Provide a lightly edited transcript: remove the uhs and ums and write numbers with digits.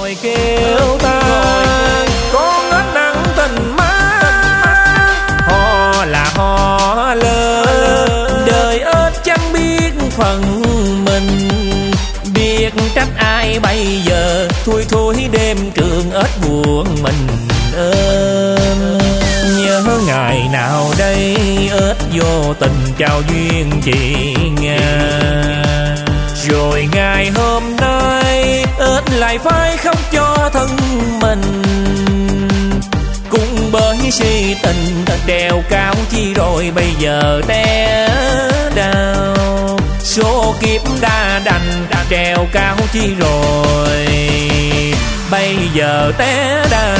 ngồi kêu ta con ếch nặng tình má. Ho là ho lớn, đời ếch chẳng biết phần mình, biết trách ai bây giờ, thui thui đêm trường ếch buồn mình ơn. Nhớ ngày nào đây ếch vô tình trao duyên chị Nga, rồi ngày hôm nay ếch lại phải khóc cho thân mình. Cũng bởi si tình trèo cao chi rồi bây giờ té đau, số kiếp đã đành trèo cao chi rồi bây giờ té đau.